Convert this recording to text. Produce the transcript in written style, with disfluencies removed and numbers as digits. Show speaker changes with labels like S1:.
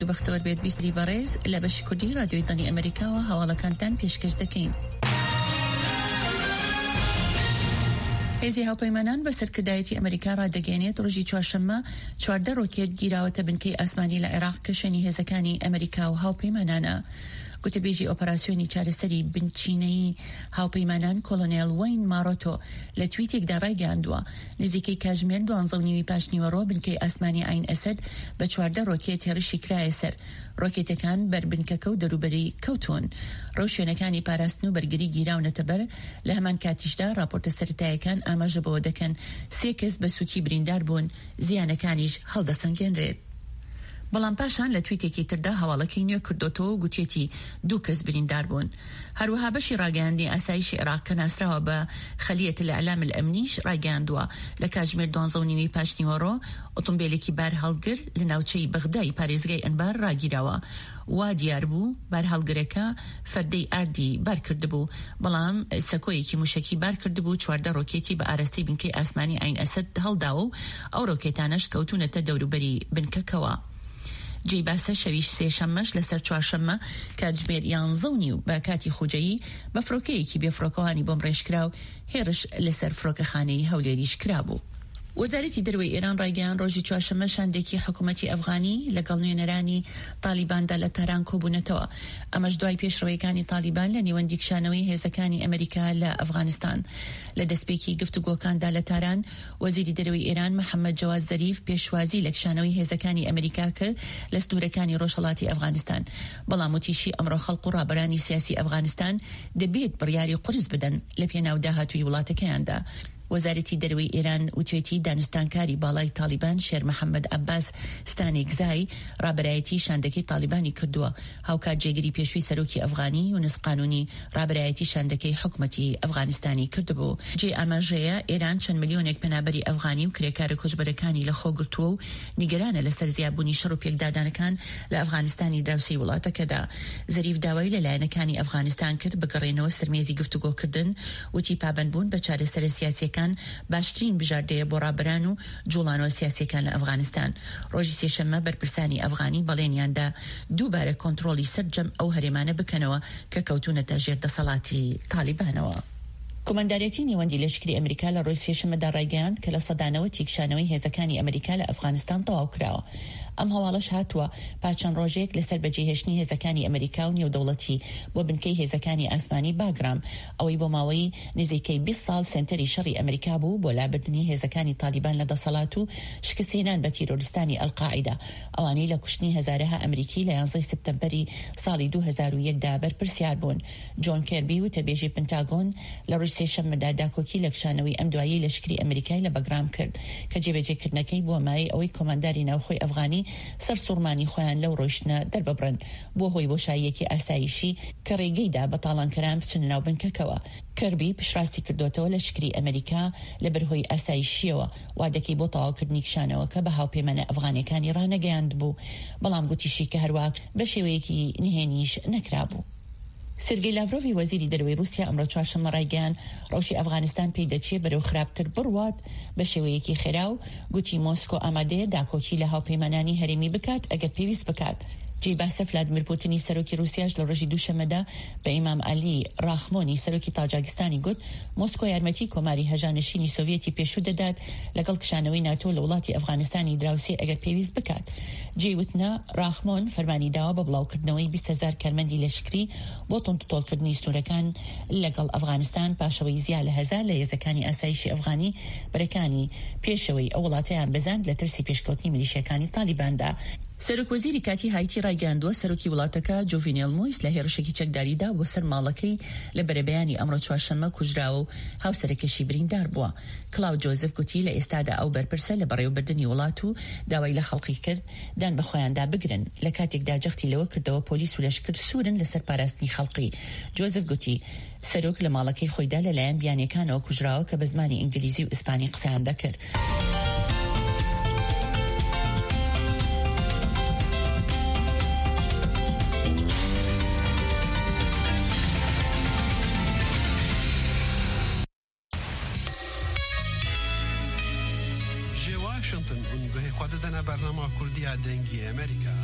S1: بەختەوەر بێت بیستری بەڕێز لە بەشی کوردی رادیۆی دانی ئەمریکاوە هەواڵەکانتان پێشکەش دەکەین. هێزی هاوپەیمانان بە سەرکردایەتی ئەمریکا ڕادەگەێنێت ڕۆژی چوارشەممە 14 ڕۆکێت گیراوەتە بنکەی ئاسمانی لە عێراق کە شوێنی هێزەکانی ئەمریکا و هاوپەیمانانە. گوتەبێژی ئۆپەراسیۆنی چارەسەری بنچینەی هاوپەیمانان کۆلۆنێل وین مارۆتۆ لە تویتێکدا ڕایگەاندووە نزیکەی کاتژمێر 12:30 پاش نیوەڕۆ بنکەی ئاسمانی عین ئەسەد بە 14 ڕۆکێت هێرشی کرایە سەر. ڕۆکێتەکان بەربنکەکە و دەروبەری کەوتون. ڕەو شوێنەکانی پاراستن و بەرگری گیراونەتە بەر. لە هەمان کاتیشدا راپۆرتە سەرەتاییەکان ئاماژە بەوە دەکەن 3 کەس بە سووکی بریندار بوون، زیانەکانیش هەڵدەسەنگێنرێت. بەڵام پاشان لە تویتێکی تردا هەواڵەکەی نوێ کردوتەوە و گوتێتی 2 کەس بریندار بوون. هەروەها بەشی ڕاگەاندنی ئاسایشی عێراق کە ناسراوە بە خەلیەت الإعلام الأمنیش ڕاگەاندووە لە کاتژمێر 12:30 پاش نیوەڕۆ ئۆتۆمبیلێکی بار هەڵگر لە ناوچەی بەغدای پارێزگای ئەنبار ڕاگیراوە. وا دیار بوو بار هەڵگرەکە فەردەی ئاردی بار کردبوو، بەڵام سەکۆیەکی موشکی بار کردبوو. 14 ڕۆکێتی بە ئاراستەی بنکەی ئاسمانی عین ئەسەد هەڵداوە و ئەو ڕۆکێتانەش کەوتونەتە دەوروبەری بنکەکەوە. جێی باسە شەویش سێشەممەش لەسەر چوارشەممە کاتژمێر 11:30 بە کاتی خوجەیی بە فڕۆکەیەکی بێفڕۆکەوانی بۆم ڕێژکراو هێرش لەسەر فڕۆکەخانەی هەولێریش کرابوو. وەزارەتی دەروی ئێران ڕایگەیاند ڕۆژی چوارشەممە شاندێکی حکوومەتی ئەفغانی لەگەڵ نوێنەرانی تالیباندا لە تاران کۆبوونەتەوە. ئەمەش دوای پێشڕەوەیەکانی تالیبان لە نێوەندی کشانەوەی هێزەکانی ئەمریکا لە ئەفغانستان. لە دەستپێکی گفتوگۆکاندا لە تاران وەزیری دەروی ئێران محەممەد جەواد زەریف پێشوازی لە کشانەوەی هێزەکانی ئەمریکا کرد لە سنوورەکانی ڕۆژهەڵاتی ئەفغانستان. بەڵام وتیشی ئەمڕۆ خەڵق و ڕابەرانی سیاسی ئەفغانستان دەبێت بڕیاری قورس بدەن لە پێناو داهاتووی وڵاتەکەیاندا. وەزارەتی دەروی ئێران وتوێتی دانوستانکاری باڵای تالیبان شێر محەممەد عەباس ستانێکزای ڕابەرایەتی شاندەکەی تالیبانی کردووە. هاوکات جێگیری پێشووی سەرۆکی ئەفغانی یونس قانونی ڕابەرایەتی شاندەکەی حکوومەتی ئەفغانستانی کردبوو. جێ ئاماژەیە ئێران چەند ملیۆنێک پەنابەری ئەفغانی و کرێکارە کۆچبەرەکانی لە خۆگرتووە و نیگەرانە لەسەر زیابوونی شەڕ و پێکدادانەکان لە ئەفغانستانی دراوسەی وڵاتەکەدا. زەریف داوای لەلایەنەکانی ئەفغانستان کرد بگەڕێنەوە سەرمێزی گفتوگۆکردن، وتی پابەندبوون بە چارەسەر سیاسیەکان باشترین بژاردەیە بۆ ڕابران و جوڵانەوە سیاسیەکان لە ئەفغانستان. ڕۆژی سێشەممە بەرپرسانی ئەفغانی بەڵێنیاندا دووبارە کۆنتڕۆلی سەرجەم ئەو هەرێمانە بکەنەوە کە کەوتونەتە ژێر دەسەڵاتی تالیبانەوە. کۆمەندارێتی نێوەندی لەشکری ئەمریکا لە ڕۆژی سێشەممەدا ڕایگەیاند کە لە سەدانەوەتی کشانەوەی هێزەکانی ئەمریکا لە ئەفغانستان تەواو کراوە. ئەم هەواڵەش هاتووە پاچەند ڕۆژێک لەسەر بەجێهێشتنی هێزەکانی ئەمریکا و نێودەوڵەتی بۆ بنکەی هێزەکانی ئاسمانی باگرام، ئەوەی بۆ ماوەی نزیکەی 20 ساڵ سنتەری شەڕی ئەمریکا بوو بۆ لابردنی هێزەکانی تالیبان لە دەسەڵات و شکستهێنان بە تیرۆریستانی ئەلقاعیدا، ئەوانەی لە کوشتنی هەزارەها ئەمریکی لە 11 سپتەمبەری ساڵی 2001دا بەرپرسیار بوون. جۆن کێربی وتەبێژی پنتاگۆن لە ڕۆژی سێشەممەدا داکۆکی لە کشانەوەی ئەم دوایی لەشکری ئەمریکای لە بەگرام کرد کە جێبەجێکردنەکەی بۆ مای ئەوەی کۆمانداری ناوخۆی ئەفغانی سەر سوڕمانی خۆیان لەو ڕۆیشتنە دەرببڕن بۆ هۆی بۆشاییەکی ئاسایشی کە ڕێگەیدا بە تاڵانکەران بچن ناو بنکەکەوە. کەربی پشڕاستی کردوتەوە لە شکری ئەمریکا لە بەرهۆی ئاسایشیەوە وادەکەی بۆ تەواوکردنی کشانەوە کە بە هاوپەیمانە ئەفغانەکانی ڕانەگەیاند بوو، بەڵام گوتیشی کە هەروەک بە شێوەیەکی نهێنیش نەکرابوو. سێرگێی لاڤرۆڤی وەزیری دەروی رووسیا ئەمڕۆ چوارشەممە ڕایگەیاند ڕۆژی ئەفغانستان پێی دەچێت بەرەو خراپتر بڕوات بە شێوەیەکی خێراو. گوتی مۆسکۆ ئامادەیە داکۆکی لە هاوپەیمانانی هەرێمی بکات ئەگەر پێویست بکات. جێی باسە ڤلادیمیر پوتینی سەرۆکی رووسیاش لە ڕۆژی دووشەمەدا بە ئیمام عەلی ڕاخمۆنی سەرۆکی تاجاکستانی گوت مۆسکۆ یارمەتی کۆماری هەژانشینی سۆڤیەتی پێشوو دەدات لەگەڵ کشانەوەی ناتۆ لە وڵاتی ئەفغانستانی دراوسێ ئەگەر پێویست بکات. جێی وتنە ڕاخمۆن فەرمانی داوە بە بڵاوکردنەوەی 20,000 کارمەندی لەشکری بۆ تۆڵکردنی سنوورەکان لەگەڵ ئەفغانستان پاشەوەی زیاد لە 1000 لە هێزەکانی ئاسایشی ئەفغانی بەرەکانی پێشەوەی ئەو وڵاتەیان بەزاند لە ترسی پێشکەوتنی میلیشیەکانی تالیباندا. سەرۆکوەزیری کاتی هایتی ڕایگەاندووە سەرۆکی وڵاتەکە جۆڤینێل مۆیس لە هێرشێکی چەکداریدا بۆ سەر ماڵەکەی لە بەرەبەیانی ئەمڕۆ چوارشەممە کوژراوە و هاوسەرەکەشی بریندار بووە. کلااو جۆزف گوتی لە ئێستادا ئەو بەرپرسە لە بەڕێوەبردننی وڵات و داوای لە خەڵقی کرد دان بە خۆیاندا بگرن. لە کاتێکدا جەختی لەوە کردەوە پۆلیس و لەشکر سوورن لەسەر پاراستنی خەڵقی. جۆزف گوتی سەرۆک لە ماڵەکەی خۆیدا لەلایەن بیانیەکانەوە کوژراوە کە بە زمانی ئینگلیزی و ئیسپانی قسەیان دەکرد.
S2: برنامه کردی دنگی امریکا